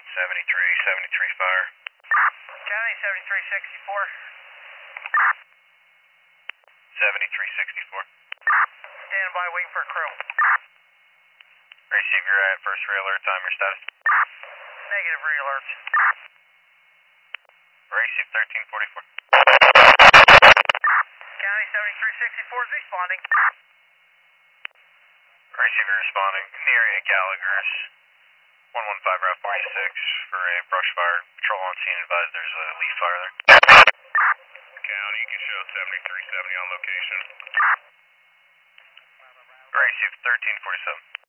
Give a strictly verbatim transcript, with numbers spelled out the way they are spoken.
seventy-three, seventy-three fire. County seventy-three sixty-four. seventy-three sixty-four. Standing by, waiting for a crew. Receive your at first re-alert, time your status. Negative re-alert. Receive thirteen forty-four. County seventy-three sixty-four is responding. Receiver responding near a Gallagher's one one five Route forty-six for a brush fire. Patrol on scene advised there's a leaf fire there. County, you can show seventy-three seventy on location. Receive thirteen forty-seven.